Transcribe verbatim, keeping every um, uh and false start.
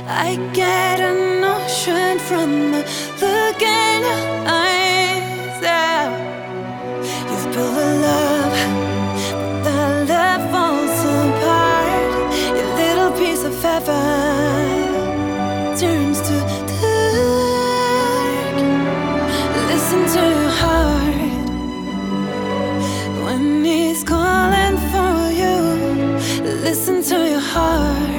I get a notion from the look in your eyes. Yeah. You've built a love, but that love falls apart. Your little piece of heaven turns to